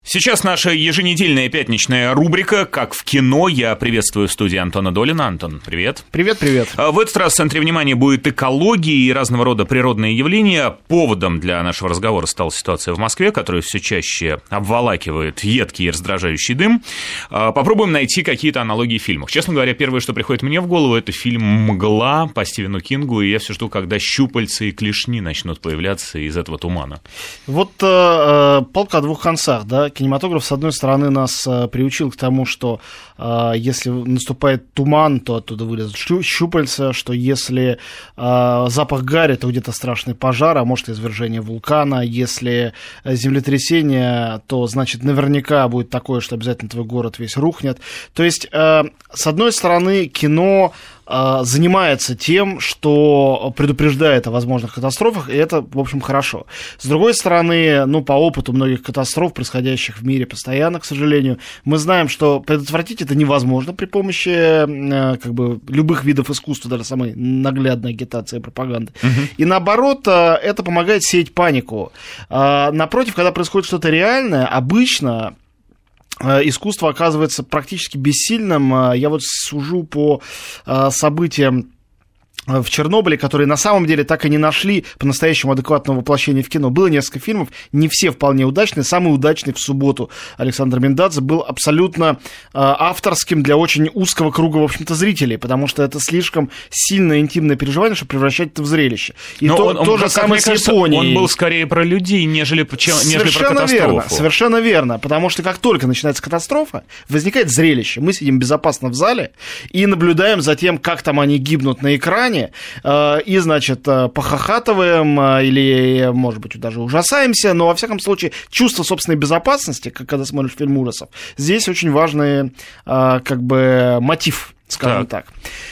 Сейчас наша еженедельная пятничная рубрика «Как в кино». Я приветствую в студии Антона Долина. Антон, привет. Привет. В этот раз в центре внимания будет экология и разного рода природные явления. Поводом для нашего разговора стала ситуация в Москве, которую все чаще обволакивает едкий и раздражающий дым. Попробуем найти какие-то аналогии в фильмах. Честно говоря, первое, что приходит мне в голову, это фильм «Мгла» по Стивену Кингу, и я все жду, когда щупальца и клешни начнут появляться из этого тумана. Вот полка о двух концах, да. Кинематограф, с одной стороны, нас приучил к тому, что если наступает туман, то оттуда вылезут щупальца, что если запах гари, то где-то страшный пожар, а может, извержение вулкана. Если землетрясение, то, значит, наверняка будет такое, что обязательно твой город весь рухнет. То есть, с одной стороны, кино занимается тем, что предупреждает о возможных катастрофах, и это, в общем, хорошо. С другой стороны, по опыту многих катастроф, происходящих в мире постоянно, к сожалению, мы знаем, что предотвратить это невозможно при помощи любых видов искусства, даже самой наглядной агитации и пропаганды. И наоборот, это помогает сеять панику. Напротив, когда происходит что-то реальное, обычно искусство оказывается практически бессильным. Я вот сужу по событиям в Чернобыле, которые на самом деле так и не нашли по-настоящему адекватного воплощения в кино. Было несколько фильмов, не все вполне удачные. Самый удачный в субботу Александр Миндадзе был абсолютно авторским для очень узкого круга, в общем-то, зрителей, потому что это слишком сильное интимное переживание, чтобы превращать это в зрелище. И то же самое с Японией. Он был скорее про людей, нежели про катастрофу. Совершенно верно, потому что как только начинается катастрофа, возникает зрелище. Мы сидим безопасно в зале и наблюдаем за тем, как там они гибнут на экране, и, значит, похохатываем или, может быть, даже ужасаемся, но, во всяком случае, чувство собственной безопасности, как когда смотришь фильм ужасов, здесь очень важный, мотив, скажем так.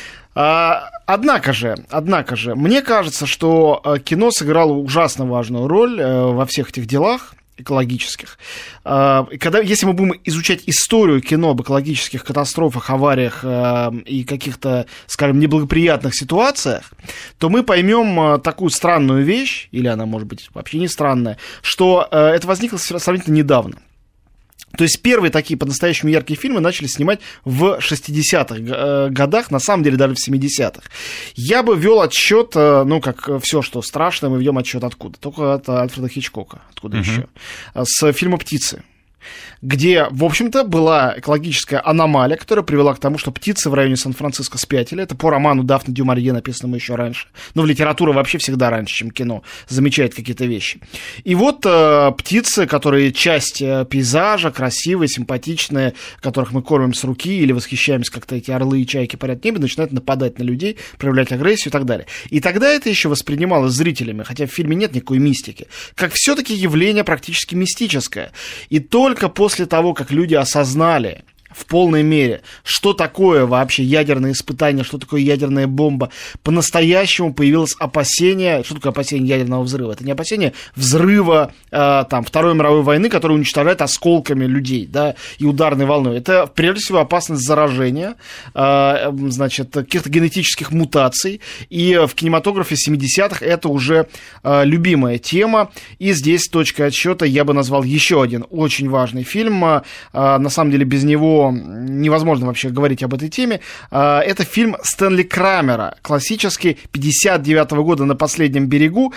Однако же, мне кажется, что кино сыграло ужасно важную роль во всех этих делах экологических. Если мы будем изучать историю кино об экологических катастрофах, авариях и каких-то, скажем, неблагоприятных ситуациях, то мы поймем такую странную вещь, или она, может быть, вообще не странная, что это возникло сравнительно недавно. То есть первые такие по-настоящему яркие фильмы начали снимать в 60-х годах, на самом деле даже в 70-х. Я бы вел отсчет, как все, что страшное, мы ведем отсчет откуда? Только от Альфреда Хичкока. Откуда еще? С фильма «Птицы», где, в общем-то, была экологическая аномалия, которая привела к тому, что птицы в районе Сан-Франциско спятили. Это по роману Дафны дю Марье, написанному еще раньше. Но литература вообще всегда раньше, чем кино, замечает какие-то вещи. И вот птицы, которые часть пейзажа, красивые, симпатичные, которых мы кормим с руки или восхищаемся, как-то эти орлы и чайки парят в небе, начинают нападать на людей, проявлять агрессию и так далее. И тогда это еще воспринималось зрителями, хотя в фильме нет никакой мистики, как все-таки явление практически мистическое. И только после того, как люди осознали в полной мере, что такое вообще ядерное испытание, что такое ядерная бомба, по-настоящему появилось опасение. Что такое опасение ядерного взрыва? Это не опасение взрыва Второй мировой войны, который уничтожает осколками людей, да, и ударной волной. Это, прежде всего, опасность заражения, каких-то генетических мутаций. И в кинематографе 70-х это уже любимая тема. И здесь точкой отсчета я бы назвал еще один очень важный фильм. На самом деле без него невозможно вообще говорить об этой теме. Это фильм Стэнли Крамера, классический, 59-го года «На последнем берегу»,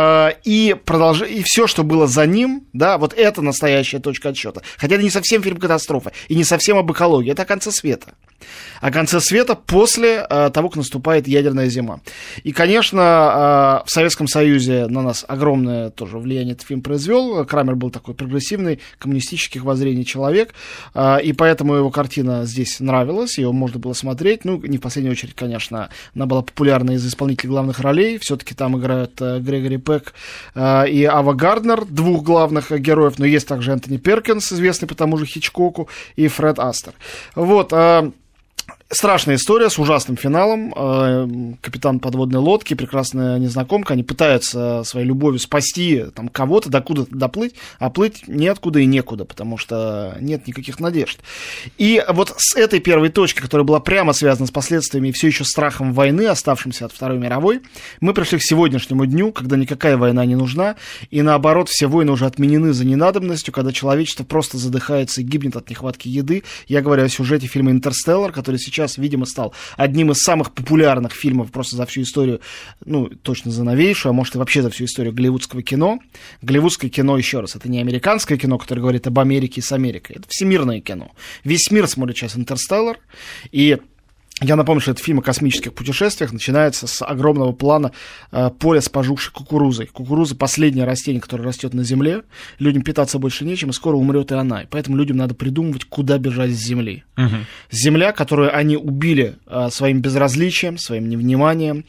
и все, что было за ним, да, вот это настоящая точка отсчета. Хотя это не совсем фильм «Катастрофа» и не совсем об экологии, это о конце света. О конце света после того, как наступает ядерная зима. И, конечно, в Советском Союзе на нас огромное тоже влияние этот фильм произвел. Крамер был такой прогрессивный, коммунистических воззрений человек, и поэтому его картина здесь нравилась, ее можно было смотреть. Не в последнюю очередь, конечно, она была популярна из исполнителей главных ролей. Все-таки там играют Грегори Пек и Ава Гарднер, двух главных героев, но есть также Энтони Перкинс, известный по тому же Хичкоку, и Фред Астер. Вот. Страшная история с ужасным финалом. Капитан подводной лодки, прекрасная незнакомка, они пытаются своей любовью спасти там кого-то, докуда-то доплыть, а плыть неоткуда и некуда, потому что нет никаких надежд. И вот с этой первой точки, которая была прямо связана с последствиями и все еще страхом войны, оставшимся от Второй мировой, мы пришли к сегодняшнему дню, когда никакая война не нужна, и наоборот, все войны уже отменены за ненадобностью, когда человечество просто задыхается и гибнет от нехватки еды. Я говорю о сюжете фильма «Интерстеллар», который сейчас, видимо, стал одним из самых популярных фильмов просто за всю историю, ну, точно за новейшую, а может и вообще за всю историю голливудского кино. Голливудское кино, еще раз, это не американское кино, которое говорит об Америке и с Америкой, это всемирное кино. Весь мир смотрит сейчас «Интерстеллар», и я напомню, что этот фильм о космических путешествиях начинается с огромного плана поля с пожухшей кукурузой. Кукуруза — последнее растение, которое растет на Земле. Людям питаться больше нечем, и скоро умрет и она. И поэтому людям надо придумывать, куда бежать с Земли. Земля, которую они убили своим безразличием, своим невниманием,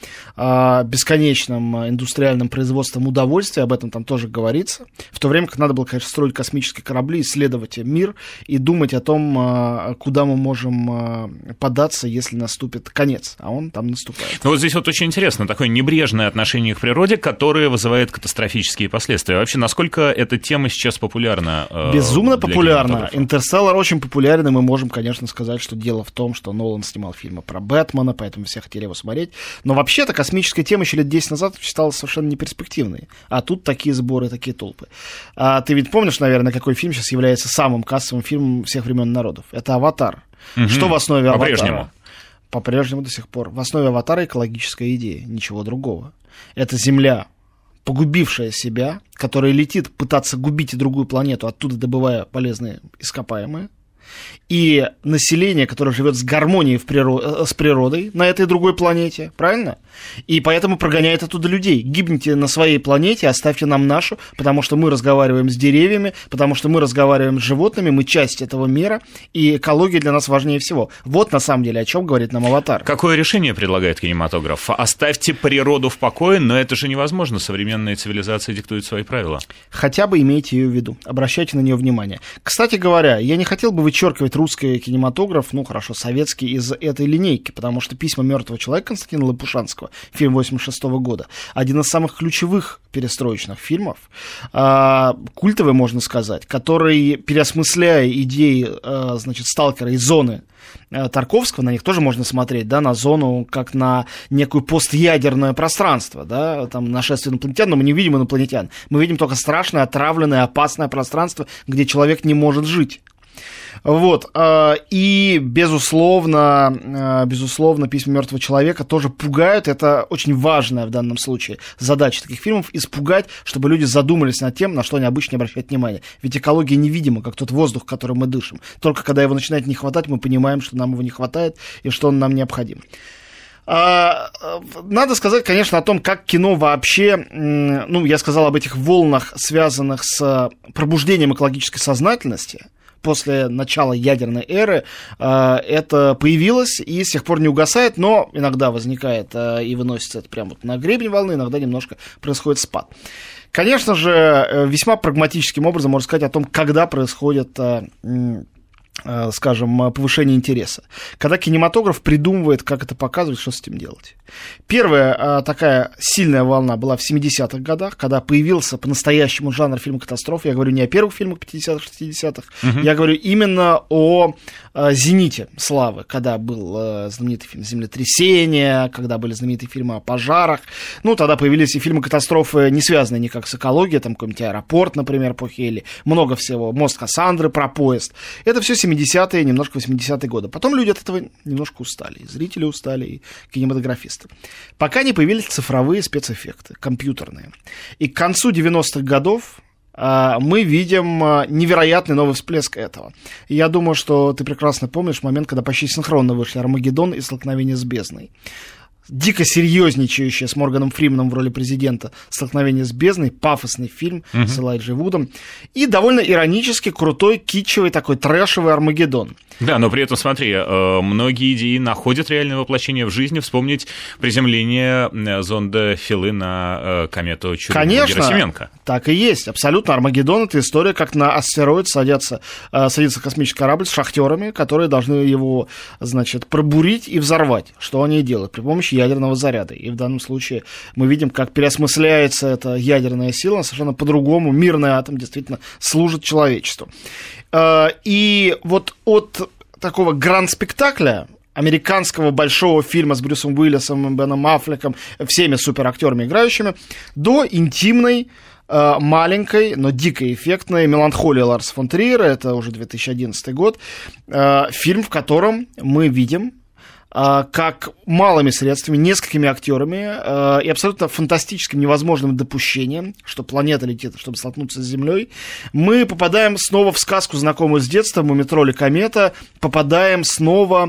бесконечным индустриальным производством удовольствия, об этом там тоже говорится. В то время как надо было, конечно, строить космические корабли, исследовать мир и думать о том, куда мы можем податься, если наступит конец, а он там наступает. Ну, вот здесь вот очень интересно, такое небрежное отношение к природе, которое вызывает катастрофические последствия. Вообще, насколько эта тема сейчас популярна? Безумно популярна. «Интерстеллар» очень популярен, и мы можем, конечно, сказать, что дело в том, что Нолан снимал фильмы про Бэтмена, поэтому все хотели его смотреть. Но вообще-то космическая тема еще лет 10 назад считалась совершенно неперспективной. А тут такие сборы, такие толпы. А ты ведь помнишь, наверное, какой фильм сейчас является самым кассовым фильмом всех времен народов? Это «Аватар». Что в основе «Аватара»? По-прежнему. По-прежнему до сих пор. В основе «Аватара» экологическая идея, ничего другого. Это Земля, погубившая себя, которая летит пытаться губить и другую планету, оттуда добывая полезные ископаемые. И население, которое живет с гармонией с природой на этой другой планете, правильно? И поэтому прогоняет оттуда людей. Гибните на своей планете, оставьте нам нашу, потому что мы разговариваем с деревьями, потому что мы разговариваем с животными, мы часть этого мира, и экология для нас важнее всего. Вот на самом деле о чем говорит нам «Аватар». Какое решение предлагает кинематограф? Оставьте природу в покое, но это же невозможно. Современная цивилизация диктует свои правила. Хотя бы имейте ее в виду, обращайте на нее внимание. Кстати говоря, я не хотел бы вычеркивать русский кинематограф, ну хорошо, советский, из этой линейки, потому что «Письма мертвого человека» Константина Лопушанского, фильм 86 года, один из самых ключевых перестроечных фильмов, культовый, можно сказать, который, переосмысляя идеи, значит, «Сталкера» и «Зоны» Тарковского, на них тоже можно смотреть, да, на «Зону» как на некое постъядерное пространство, да, там нашествие инопланетян, но мы не видим инопланетян, мы видим только страшное, отравленное, опасное пространство, где человек не может жить. Вот, и, безусловно, «Письма мертвого человека» тоже пугают, это очень важная в данном случае задача таких фильмов, испугать, чтобы люди задумались над тем, на что они обычно не обращают внимания. Ведь экология невидима, как тот воздух, которым мы дышим. Только когда его начинает не хватать, мы понимаем, что нам его не хватает и что он нам необходим. Надо сказать, конечно, о том, как кино вообще, ну, я сказал об этих волнах, связанных с пробуждением экологической сознательности. После начала ядерной эры это появилось и с тех пор не угасает, но иногда возникает и выносится это прямо вот на гребень волны, иногда немножко происходит спад. Конечно же, весьма прагматическим образом можно сказать о том, когда происходит, скажем, повышение интереса. Когда кинематограф придумывает, как это показывать, что с этим делать. Первая такая сильная волна была в 70-х годах, когда появился по-настоящему жанр фильма-катастроф. Я говорю не о первых фильмах 50-х, 60-х, я говорю именно о зените славы, когда был знаменитый фильм «Землетрясение», когда были знаменитые фильмы о пожарах. Ну, тогда появились и фильмы-катастрофы, не связанные никак с экологией, там какой-нибудь «Аэропорт», например, по Хелли, много всего, «Мост Кассандры» про поезд. Это все 70-е, немножко 80-е годы. Потом люди от этого немножко устали, и зрители устали, и кинематографисты. Пока не появились цифровые спецэффекты, компьютерные. И к концу 90-х годов мы видим невероятный новый всплеск этого. И я думаю, что ты прекрасно помнишь момент, когда почти синхронно вышли «Армагеддон» и «Столкновение с бездной». дико серьезничающая с Морганом Фрименом в роли президента «Столкновение с бездной», пафосный фильм с Элайджей Вудом, и довольно иронически крутой, китчевый, такой трэшевый «Армагеддон». Да, но при этом, смотри, многие идеи находят реальное воплощение в жизни. Вспомнить приземление зонда Филы на комету Чурина-Герасименко. Конечно, так и есть. Абсолютно. «Армагеддон» — это история, как на астероид садится космический корабль с шахтерами, которые должны его, значит, пробурить и взорвать. Что они и делают при помощи ядерного заряда. И в данном случае мы видим, как переосмысляется эта ядерная сила, совершенно по-другому. Мирный атом действительно служит человечеству. И вот от такого гранд-спектакля, американского большого фильма с Брюсом Уиллисом, Беном Аффлеком, всеми суперактерами играющими, до интимной, маленькой, но дико эффектной «Меланхолия» Ларса фон Триера, это уже 2011 год, фильм, в котором мы видим, как малыми средствами, несколькими актерами и абсолютно фантастическим невозможным допущением, что планета летит, чтобы столкнуться с Землей, мы попадаем снова в сказку, знакомую с детства, «Мумитроль и комета», попадаем снова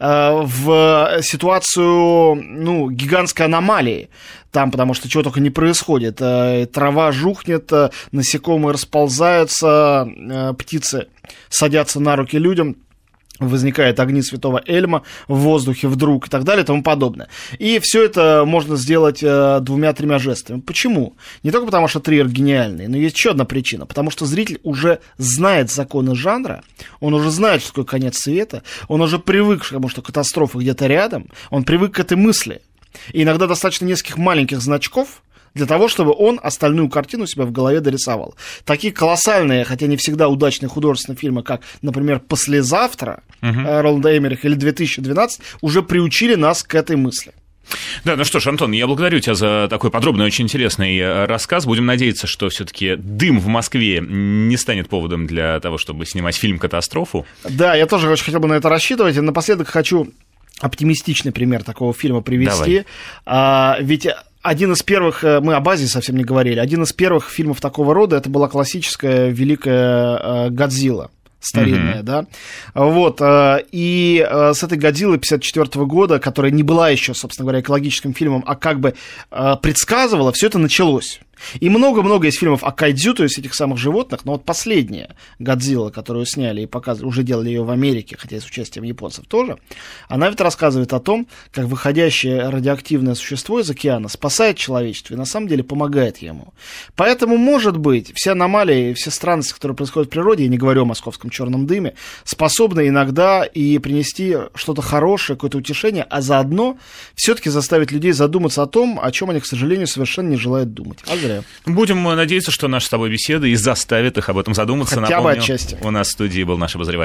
в ситуацию, ну, гигантской аномалии. Там, потому что чего только не происходит. Трава жухнет, насекомые расползаются, птицы садятся на руки людям, возникают огни святого Эльма в воздухе вдруг и так далее и тому подобное. И все это можно сделать 2-3 жестами. Почему? Не только потому, что Триер гениальный, но есть еще одна причина. Потому что зритель уже знает законы жанра, он уже знает, что такое конец света, он уже привык к тому, что катастрофа где-то рядом, он привык к этой мысли. И иногда достаточно нескольких маленьких значков для того, чтобы он остальную картину себя в голове дорисовал. Такие колоссальные, хотя не всегда удачные художественные фильмы, как, например, «Послезавтра» Роланда Эммериха или «2012», уже приучили нас к этой мысли. Да, ну что ж, Антон, я благодарю тебя за такой подробный, очень интересный рассказ. Будем надеяться, что все-таки дым в Москве не станет поводом для того, чтобы снимать фильм «Катастрофу». Да, я тоже очень хотел бы на это рассчитывать. И напоследок хочу оптимистичный пример такого фильма привести. Ведь один из первых, мы об Азии совсем не говорили, один из первых фильмов такого рода, это была классическая великая «Годзилла». Старинная, да. Вот, и с этой «Годзиллой» 1954 года, которая не была еще, собственно говоря, экологическим фильмом, а как бы предсказывала, все это началось. И много-много есть фильмов о кайдзю, то есть этих самых животных, но вот последняя «Годзилла», которую сняли и показывали, уже делали ее в Америке, хотя и с участием японцев тоже, она ведь рассказывает о том, как выходящее радиоактивное существо из океана спасает человечество и на самом деле помогает ему. Поэтому, может быть, все аномалии, все странности, которые происходят в природе, я не говорю о московском черном дыме, способны иногда и принести что-то хорошее, какое-то утешение, а заодно все-таки заставить людей задуматься о том, о чем они, к сожалению, совершенно не желают думать. А зря. Будем надеяться, что наша с тобой беседа и заставит их об этом задуматься. Хотя бы отчасти. У нас в студии был наш обозреватель